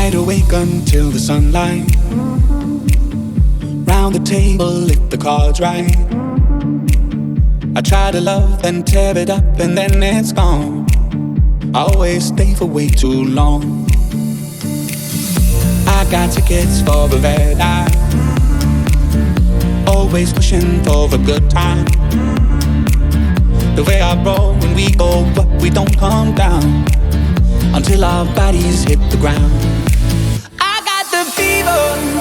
Wide awake until the sunlight. Round the table if the cards right. I try to love and tear it up and then it's gone. I always stay for way too long. I got tickets for a red eye. Always pushing for a good time. The way I roll when we go up, we don't come down until our bodies hit the ground. I got the fever.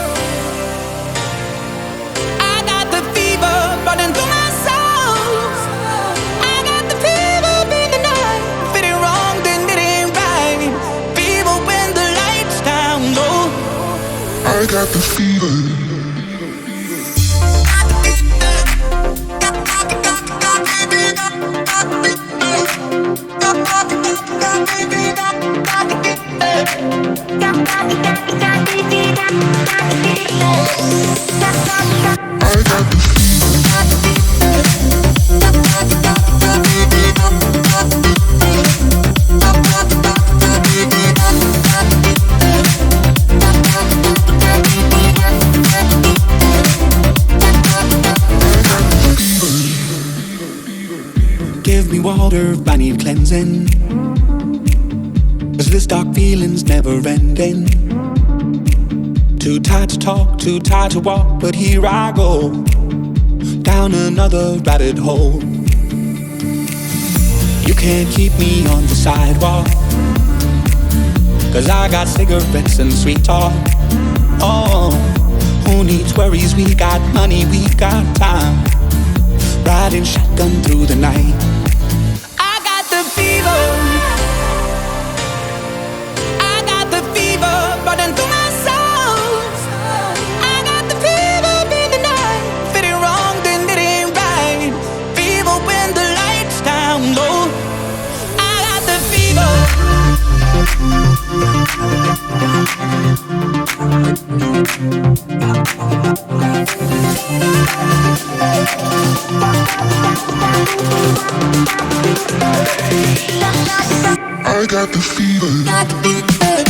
I got the fever running through my soul. I got the fever in the night. If it ain't wrong, then it ain't right. Fever when the lights down low. I got the fever. Give me water, I need cleansing. 'Cause this dark feeling's never ending. Too tired to talk, too tired to walk, but here I go down another rabbit hole. You can't keep me on the sidewalk, 'cause I got cigarettes and sweet talk. Oh, who needs worries? We got money, we got time. Riding shotgun through the night. I got the fever. I got the fever running through my soul. I got the fever in the night. If it ain't wrong, then it ain't right. Fever when the lights down low. I got the fever. I got the fever.